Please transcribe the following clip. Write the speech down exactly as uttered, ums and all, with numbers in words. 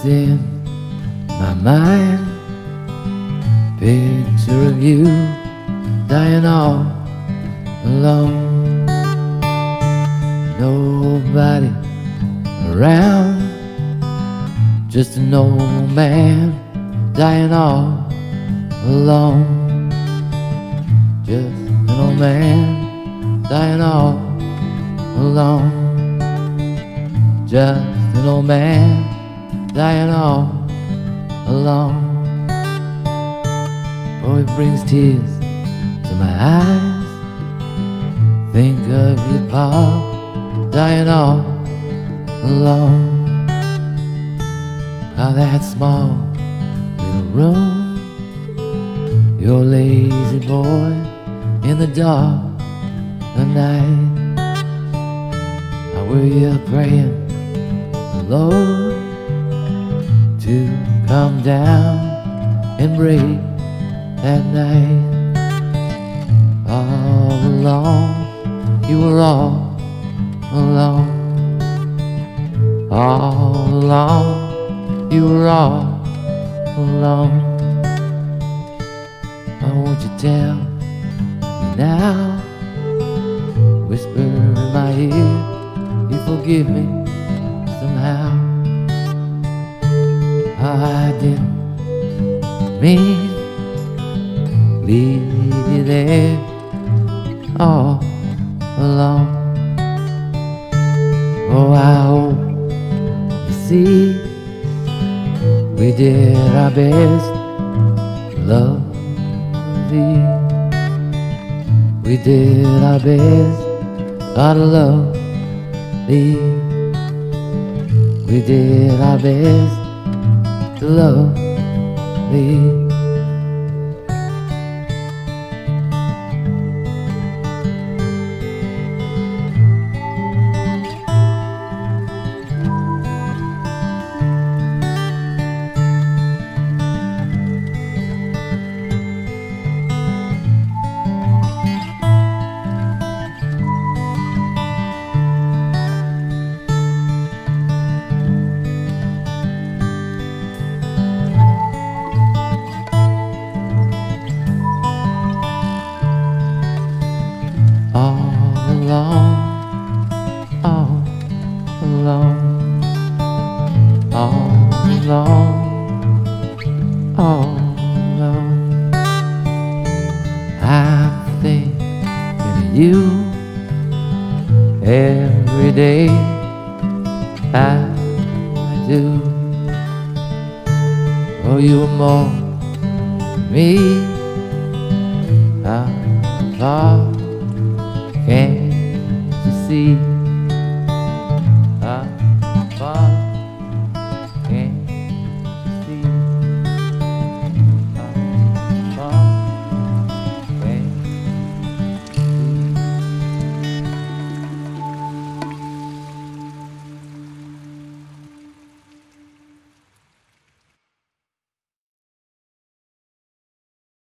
in my mind, picture of you dying all alone. Nobody around, just an old man dying all alone. Just an old man dying all alone. Just an old man dying all alone. Oh, it brings tears to my eyes. Think of your pa dying all alone. How that small little room, your lazy boy in the dark of night. How were you praying the Lord to come down and break that night? All alone, you were all alone. All alone, you were all alone. Oh, won't you tell me now, whisper in my ear, you forgive me somehow? I didn't mean leave you there all alone. Oh, I hope you see we did our best to love you. We did our best, gotta love thee. We did our best to love thee. All alone, all alone, all alone, all alone. I'm thinking of you every day, I do. Oh, you were more than me, I'm far